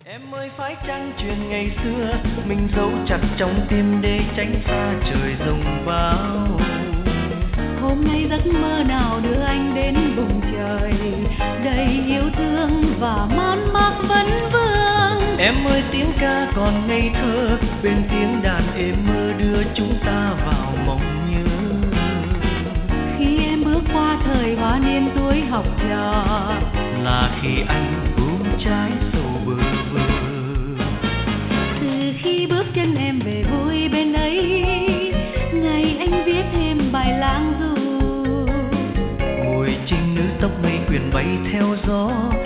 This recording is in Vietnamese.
Em ơi phải chăng chuyện ngày xưa mình giấu chặt trong tim để tránh xa trời giông bão. Hôm nay giấc mơ nào đưa anh đến vùng trời đầy yêu thương và man mác vấn vương. Em ơi tiếng ca còn ngây thơ bên tiếng đàn êm mơ đưa chúng ta vào mộng nhớ. Khi em bước qua thời hoa niên tuổi học trò Là khi anh ôm trái sầu bơ vơ. Từ khi bước chân em về vui bên ấy, ngày anh viết thêm bài lang du. Ngồi trinh nữ tóc mây quyện bay theo gió.